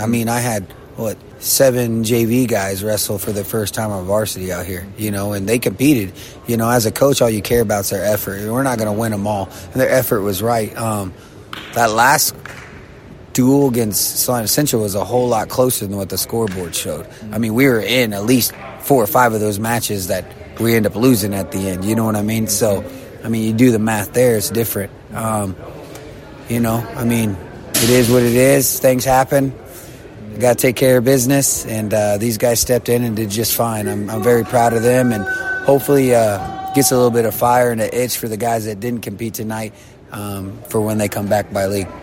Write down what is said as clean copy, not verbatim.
I mean, I had, 7 JV guys wrestle for the first time on varsity out here, and they competed. As a coach, all you care about is their effort. We're not going to win them all, and their effort was right. That last duel against Salina Central was a whole lot closer than what the scoreboard showed. I mean, we were in at least 4 or 5 of those matches that we end up losing at the end. You know what I mean? So, I mean, you do the math there, it's different. I mean, it is what it is. Things happen. You got to take care of business, and these guys stepped in and did just fine. I'm very proud of them, and hopefully gets a little bit of fire and an itch for the guys that didn't compete tonight for when they come back by league.